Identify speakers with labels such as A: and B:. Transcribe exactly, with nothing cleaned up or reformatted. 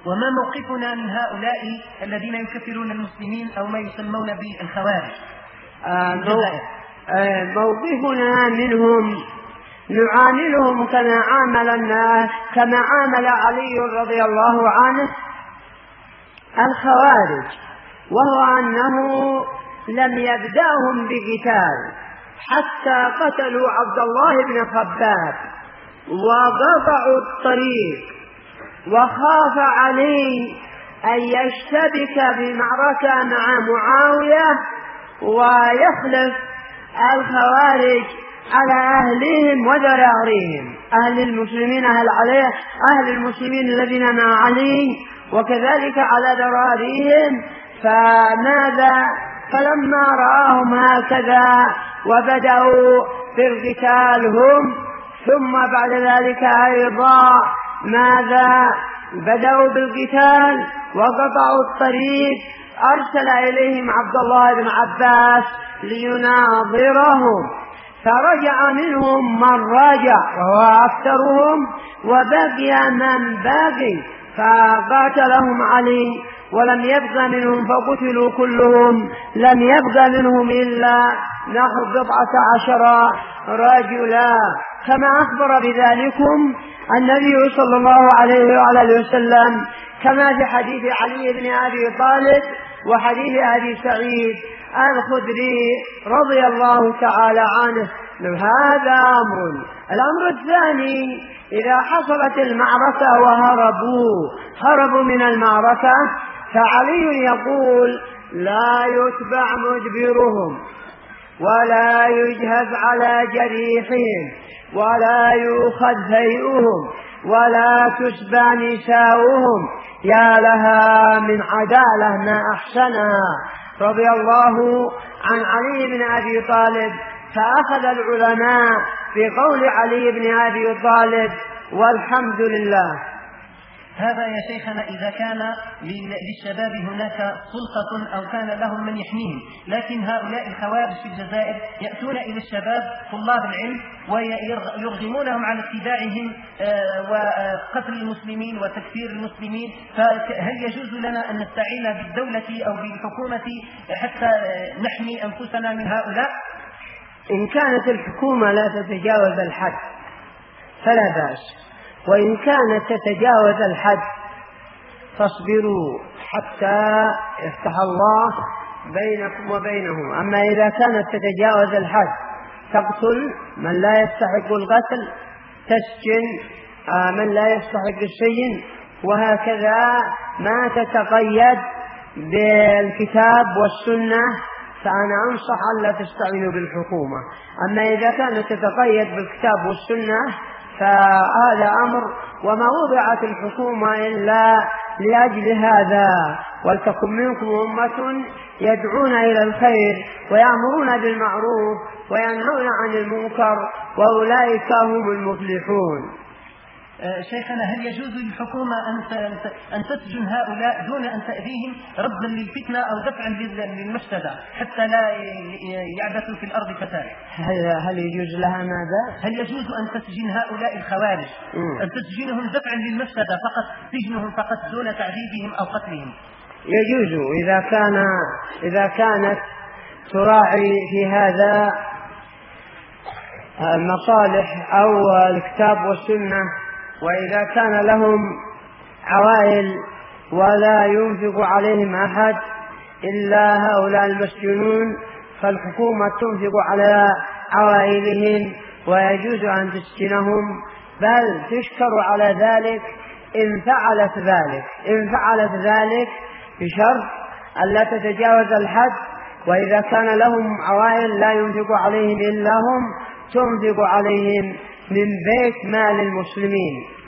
A: وما موقفنا من هؤلاء الذين يكفرون المسلمين أو ما يسمون بالخوارج؟
B: آه موقفنا منهم نعاملهم كما عامل الناس كما عامل علي رضي الله عنه الخوارج، وهو أنه لم يبدأهم بقتال حتى قتلوا عبد الله بن خباب وقطعوا الطريق، وخاف علي أن يشتبك بمعركة مع معاوية ويخلف الخوارج على أهلهم وذراريهم، أهل المسلمين أهل عليه أهل المسلمين الذين مع علي وكذلك على ذراريهم. فماذا فلما رآهم هكذا وبدأوا بالقتال هم، ثم بعد ذلك أيضا ماذا بدأوا بالقتال وقطعوا الطريق، أرسل إليهم عبد الله بن عباس ليناظرهم، فرجع منهم من رجع وهو أكثرهم، وبقي من باقي، فقاتلهم علي ولم يبق منهم فقتلوا كلهم، لم يبق منهم إلا نحو بضعة عشر رجلا، كما أخبر بذلكم النبي صلى الله عليه وعلى وسلم، كما في حديث علي بن أبي طالب وحديث أبي سعيد الخدري رضي الله تعالى عنه. هذا أمر. الأمر الثاني، إذا حصلت المعركة وهربوا هربوا من المعركة، فعلي يقول لا يتبع مدبرهم ولا يجهز على جريحهم ولا يؤخذ فيئهم ولا تسبى نساؤهم. يا لها من عدالة ما أحسنها رضي الله عن علي بن أبي طالب. فأخذ العلماء بقول علي بن أبي طالب والحمد لله.
A: هذا يا شيخنا إذا كان للشباب هناك سلطة أو كان لهم من يحميهم، لكن هؤلاء الخوارج في الجزائر يأتون إلى الشباب طلاب العلم ويرغمونهم على اتباعهم وقتل المسلمين وتكفير المسلمين. فهل يجوز لنا أن نستعين بالدولة أو بالحكومة حتى نحمي أنفسنا من هؤلاء؟
B: إن كانت الحكومة لا تتجاوز الحد فلا بأس، وإن كانت تتجاوز الحد فاصبروا حتى يفتح الله بينكم وبينهم. أما إذا كانت تتجاوز الحد تقتل من لا يستحق القتل، تسجن من لا يستحق السجن، وهكذا ما تتقيد بالكتاب والسنة، فأنا أنصح أن لا تستعينوا بالحكومة. أما إذا كانت تتقيد بالكتاب والسنة فهذا أمر، وما وضعت الحكومة إلا لأجل هذا. ولتكن منكم أمة يدعون إلى الخير ويأمرون بالمعروف وينهون عن المنكر وأولئك هم المفلحون.
A: شيخنا، هل يجوز للحكومة أن تسجن هؤلاء دون أن تأذيهم ردا للفتنة أو دفعا للمفسدة حتى لا يعبثوا في الأرض فساد؟
B: هل يجوز لها ماذا؟
A: هل يجوز أن تسجن هؤلاء الخوارج، أن تسجنهم دفعا للمفسدة فقط، سجنهم فقط دون تعذيبهم أو قتلهم؟
B: يجوز إذا كان إذا كانت تراعي في هذا المصالح أو الكتاب والسنة، وإذا كان لهم عوائل ولا ينفق عليهم أحد إلا هؤلاء المسجونون، فالحكومة تنفق على عوائلهم ويجوز أن تسجنهم، بل تشكر على ذلك إن فعلت ذلك إن فعلت ذلك بشرط أن لا تتجاوز الحد. وإذا كان لهم عوائل لا ينفق عليهم إلا هم، تنفق عليهم من بيت مال المسلمين.